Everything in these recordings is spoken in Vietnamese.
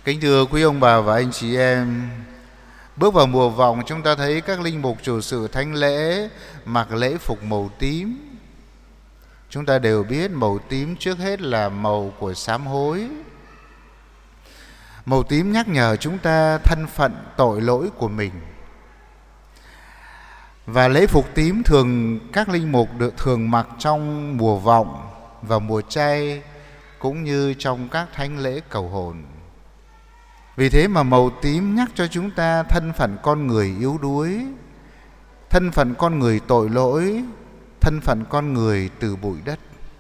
Kính thưa quý ông bà và anh chị em, bước vào mùa vọng chúng ta thấy các linh mục chủ sự thánh lễ mặc lễ phục màu tím. Chúng ta đều biết màu tím trước hết là màu của sám hối. Màu tím nhắc nhở chúng ta thân phận tội lỗi của mình. Và lễ phục tím thường các linh mục thường mặc trong mùa vọng và mùa chay, cũng như trong các thánh lễ cầu hồn. Vì thế mà màu tím nhắc cho chúng ta thân phận con người yếu đuối, thân phận con người tội lỗi, thân phận con người từ bụi đất.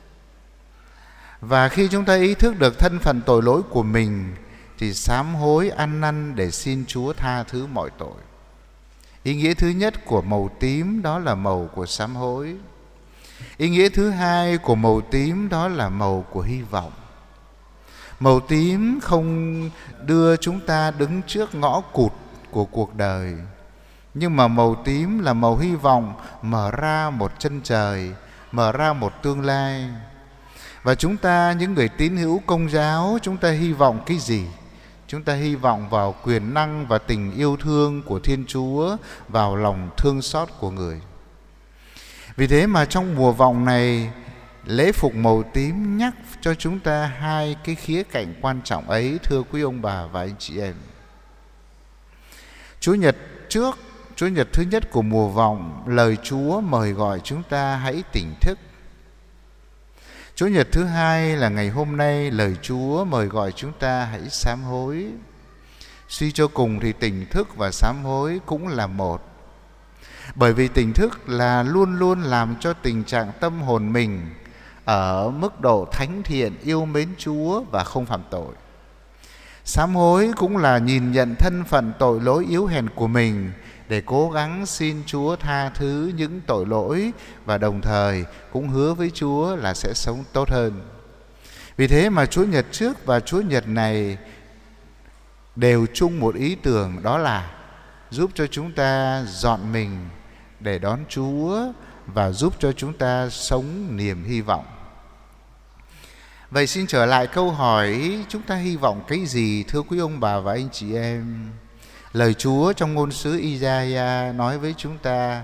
Và khi chúng ta ý thức được thân phận tội lỗi của mình thì sám hối ăn năn để xin Chúa tha thứ mọi tội. Ý nghĩa thứ nhất của màu tím đó là màu của sám hối. Ý nghĩa thứ hai của màu tím đó là màu của hy vọng. Màu tím không đưa chúng ta đứng trước ngõ cụt của cuộc đời, nhưng mà màu tím là màu hy vọng, mở ra một chân trời, mở ra một tương lai. Và chúng ta, những người tín hữu Công giáo, chúng ta hy vọng cái gì? Chúng ta hy vọng vào quyền năng và tình yêu thương của Thiên Chúa, vào lòng thương xót của người. Vì thế mà trong mùa vọng này, lễ phục màu tím nhắc cho chúng ta hai cái khía cạnh quan trọng ấy, thưa quý ông bà và anh chị em. Chúa Nhật thứ nhất của mùa vọng, lời Chúa mời gọi chúng ta hãy tỉnh thức. Chúa Nhật thứ hai là ngày hôm nay, lời Chúa mời gọi chúng ta hãy sám hối. Suy cho cùng thì tỉnh thức và sám hối cũng là một. Bởi vì tỉnh thức là luôn luôn làm cho tình trạng tâm hồn mình ở mức độ thánh thiện, yêu mến Chúa và không phạm tội. Sám hối cũng là nhìn nhận thân phận tội lỗi yếu hèn của mình để cố gắng xin Chúa tha thứ những tội lỗi, và đồng thời cũng hứa với Chúa là sẽ sống tốt hơn. Vì thế mà Chúa Nhật trước và Chúa Nhật này đều chung một ý tưởng, đó là giúp cho chúng ta dọn mình để đón Chúa và giúp cho chúng ta sống niềm hy vọng. Vậy xin trở lại câu hỏi, chúng ta hy vọng cái gì, thưa quý ông bà và anh chị em? Lời Chúa trong ngôn sứ Isaiah nói với chúng ta: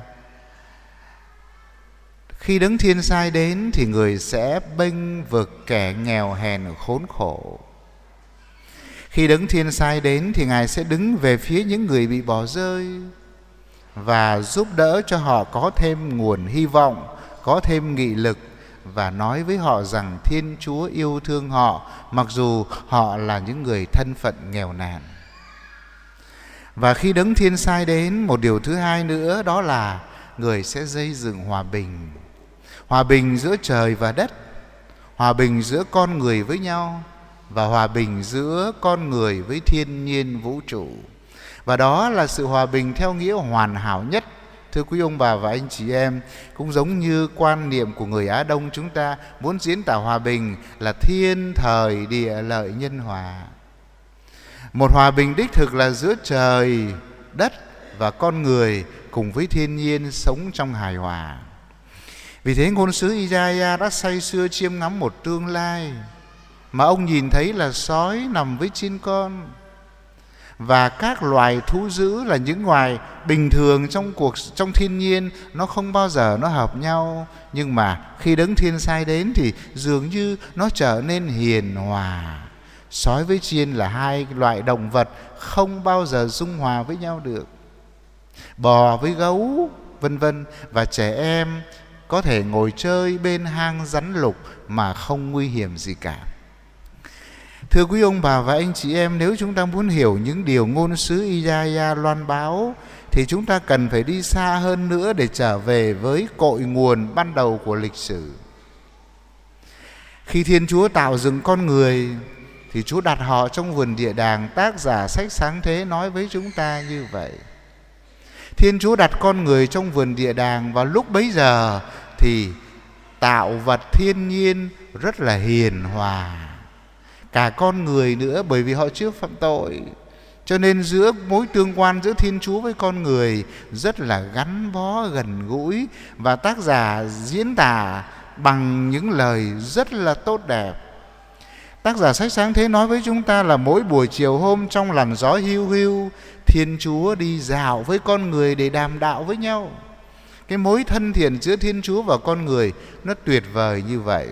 khi Đấng Thiên Sai đến thì người sẽ bênh vực kẻ nghèo hèn khốn khổ. Khi Đấng Thiên Sai đến thì Ngài sẽ đứng về phía những người bị bỏ rơi và giúp đỡ cho họ có thêm nguồn hy vọng, có thêm nghị lực, và nói với họ rằng Thiên Chúa yêu thương họ mặc dù họ là những người thân phận nghèo nàn. Và khi Đấng Thiên Sai đến, một điều thứ hai nữa đó là người sẽ xây dựng hòa bình. Hòa bình giữa trời và đất, hòa bình giữa con người với nhau, và hòa bình giữa con người với thiên nhiên vũ trụ. Và đó là sự hòa bình theo nghĩa hoàn hảo nhất. Thưa quý ông bà và anh chị em, cũng giống như quan niệm của người Á Đông, chúng ta muốn diễn tả hòa bình là thiên thời địa lợi nhân hòa. Một hòa bình đích thực là giữa trời, đất và con người cùng với thiên nhiên sống trong hài hòa. Vì thế ngôn sứ Isaiah đã say sưa chiêm ngắm một tương lai mà ông nhìn thấy là sói nằm với chiên con, và các loài thú dữ là những loài bình thường trong thiên nhiên, nó không bao giờ nó hợp nhau, nhưng mà khi Đấng Thiên Sai đến thì dường như nó trở nên hiền hòa. Sói với chiên là hai loại động vật không bao giờ dung hòa với nhau được. Bò với gấu, vân vân, và trẻ em có thể ngồi chơi bên hang rắn lục mà không nguy hiểm gì cả. Thưa quý ông bà và anh chị em, nếu chúng ta muốn hiểu những điều ngôn sứ Isaiah loan báo thì chúng ta cần phải đi xa hơn nữa để trở về với cội nguồn ban đầu của lịch sử. Khi Thiên Chúa tạo dựng con người thì Chúa đặt họ trong vườn địa đàng. Tác giả sách Sáng Thế nói với chúng ta như vậy. Thiên Chúa đặt con người trong vườn địa đàng, và lúc bấy giờ thì tạo vật thiên nhiên rất là hiền hòa. Cả con người nữa, bởi vì họ chưa phạm tội, cho nên giữa mối tương quan giữa Thiên Chúa với con người rất là gắn bó gần gũi, và tác giả diễn tả bằng những lời rất là tốt đẹp. Tác giả sách Sáng Thế nói với chúng ta là mỗi buổi chiều hôm trong làn gió hiu hiu, Thiên Chúa đi dạo với con người để đàm đạo với nhau. Cái mối thân thiện giữa Thiên Chúa và con người nó tuyệt vời như vậy.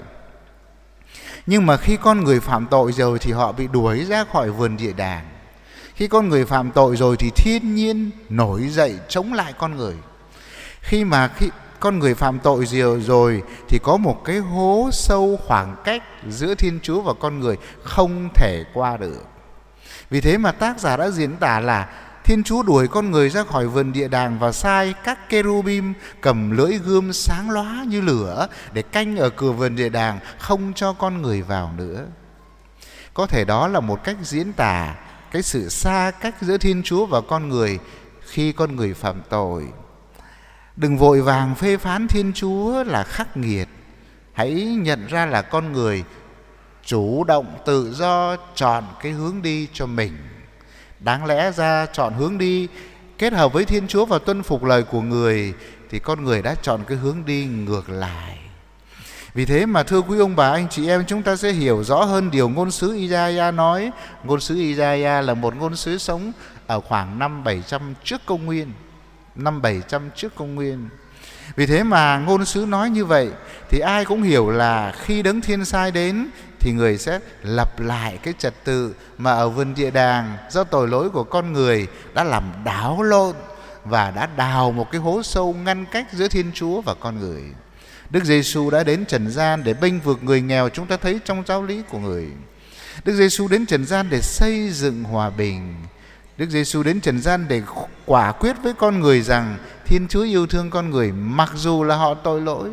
Nhưng mà khi con người phạm tội rồi thì họ bị đuổi ra khỏi vườn địa đàng. Khi con người phạm tội rồi thì thiên nhiên nổi dậy chống lại con người. Khi con người phạm tội rồi thì có một cái hố sâu khoảng cách giữa Thiên Chúa và con người không thể qua được. Vì thế mà tác giả đã diễn tả là Thiên Chúa đuổi con người ra khỏi vườn địa đàng và sai các Kê-rô-bim cầm lưỡi gươm sáng lóa như lửa để canh ở cửa vườn địa đàng, không cho con người vào nữa. Có thể đó là một cách diễn tả cái sự xa cách giữa Thiên Chúa và con người khi con người phạm tội. Đừng vội vàng phê phán Thiên Chúa là khắc nghiệt. Hãy nhận ra là con người chủ động tự do chọn cái hướng đi cho mình. Đáng lẽ ra chọn hướng đi kết hợp với Thiên Chúa và tuân phục lời của người thì con người đã chọn cái hướng đi ngược lại. Vì thế mà thưa quý ông bà anh chị em, chúng ta sẽ hiểu rõ hơn điều ngôn sứ Isaiah nói. Ngôn sứ Isaiah là một ngôn sứ sống ở khoảng năm 700 trước công nguyên. Năm 700 trước công nguyên. Vì thế mà ngôn sứ nói như vậy thì ai cũng hiểu là khi Đấng Thiên Sai đến thì người sẽ lập lại cái trật tự mà ở vườn địa đàng do tội lỗi của con người đã làm đảo lộn và đã đào một cái hố sâu ngăn cách giữa Thiên Chúa và con người. Đức Giêsu đã đến trần gian để bênh vực người nghèo, chúng ta thấy trong giáo lý của người. Đức Giêsu đến trần gian để xây dựng hòa bình. Đức Giêsu đến trần gian để quả quyết với con người rằng Thiên Chúa yêu thương con người mặc dù là họ tội lỗi.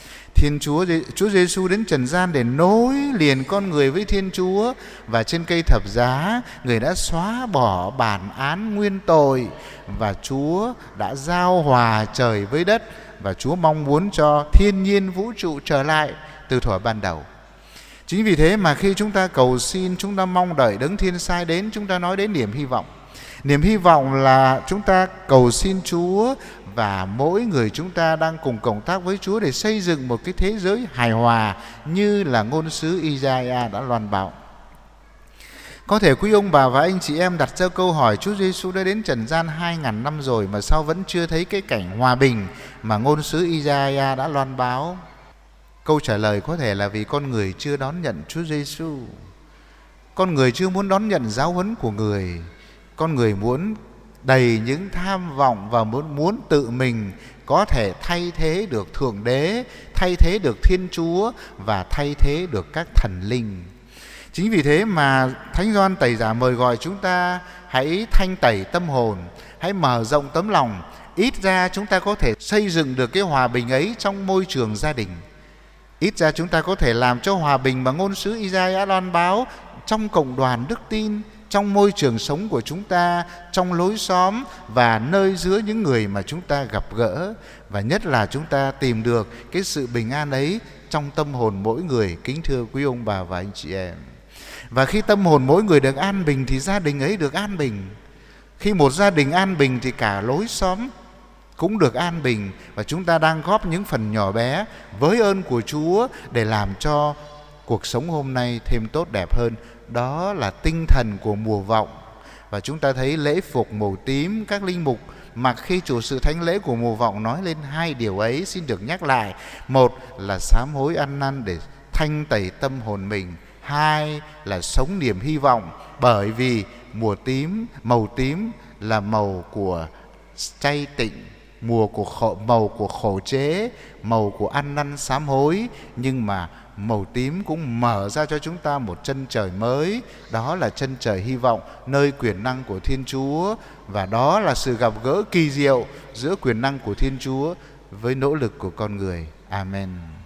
Chúa Giêsu đến trần gian để nối liền con người với Thiên Chúa, và trên cây thập giá người đã xóa bỏ bản án nguyên tội và Chúa đã giao hòa trời với đất, và Chúa mong muốn cho thiên nhiên vũ trụ trở lại từ thuở ban đầu. Chính vì thế mà khi chúng ta cầu xin, chúng ta mong đợi Đấng Thiên Sai đến, chúng ta nói đến niềm hy vọng. Niềm hy vọng là chúng ta cầu xin Chúa và mỗi người chúng ta đang cùng cộng tác với Chúa để xây dựng một cái thế giới hài hòa như là ngôn sứ Isaiah đã loan báo. Có thể quý ông bà và anh chị em đặt ra câu hỏi, Chúa Giêsu đã đến trần gian 2000 năm rồi mà sao vẫn chưa thấy cái cảnh hòa bình mà ngôn sứ Isaiah đã loan báo? Câu trả lời có thể là vì con người chưa đón nhận Chúa Giêsu. Con người chưa muốn đón nhận giáo huấn của người. Con người muốn đầy những tham vọng và muốn tự mình có thể thay thế được Thượng Đế, thay thế được Thiên Chúa và thay thế được các thần linh. Chính vì thế mà Thánh Gioan Tẩy Giả mời gọi chúng ta hãy thanh tẩy tâm hồn, hãy mở rộng tấm lòng. Ít ra chúng ta có thể xây dựng được cái hòa bình ấy trong môi trường gia đình. Ít ra chúng ta có thể làm cho hòa bình mà ngôn sứ Isaiah loan báo trong cộng đoàn đức tin, trong môi trường sống của chúng ta, trong lối xóm và nơi giữa những người mà chúng ta gặp gỡ. Và nhất là chúng ta tìm được cái sự bình an ấy trong tâm hồn mỗi người, kính thưa quý ông bà và anh chị em. Và khi tâm hồn mỗi người được an bình thì gia đình ấy được an bình. Khi một gia đình an bình thì cả lối xóm cũng được an bình. Và chúng ta đang góp những phần nhỏ bé với ơn của Chúa để làm cho cuộc sống hôm nay thêm tốt đẹp hơn. Đó là tinh thần của mùa vọng. Và chúng ta thấy lễ phục màu tím, các linh mục mặc khi chủ sự thánh lễ của mùa vọng nói lên hai điều ấy xin được nhắc lại. Một là sám hối ăn năn để thanh tẩy tâm hồn mình. Hai là sống niềm hy vọng, bởi vì màu tím là màu của chay tịnh, màu của khổ chế, màu của ăn năn sám hối. Nhưng mà màu tím cũng mở ra cho chúng ta một chân trời mới. Đó là chân trời hy vọng, nơi quyền năng của Thiên Chúa. Và đó là sự gặp gỡ kỳ diệu giữa quyền năng của Thiên Chúa với nỗ lực của con người. Amen.